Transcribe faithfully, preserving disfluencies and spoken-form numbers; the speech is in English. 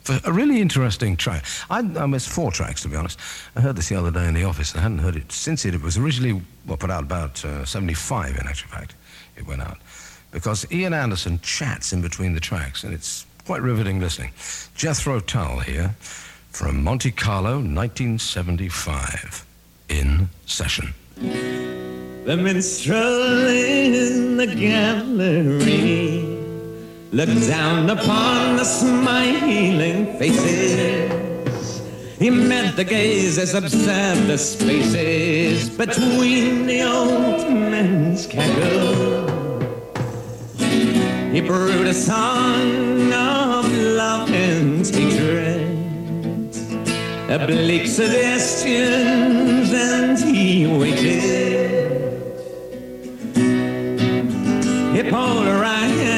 For a really interesting track. I, I missed four tracks, to be honest. I heard this the other day in the office. I hadn't heard it since it, it was originally well, put out about uh, seventy-five, in actual fact. It went out. Because Ian Anderson chats in between the tracks, and it's quite riveting listening. Jethro Tull here from Monte Carlo, nineteen seventy-five, in session. The minstrel in the gallery looked down upon the smiling faces. He met the gazes, observed the spaces between the old men's cackle. He brewed a song of love and hatred, a bleak suggestions, and he waited. He pulled her right hand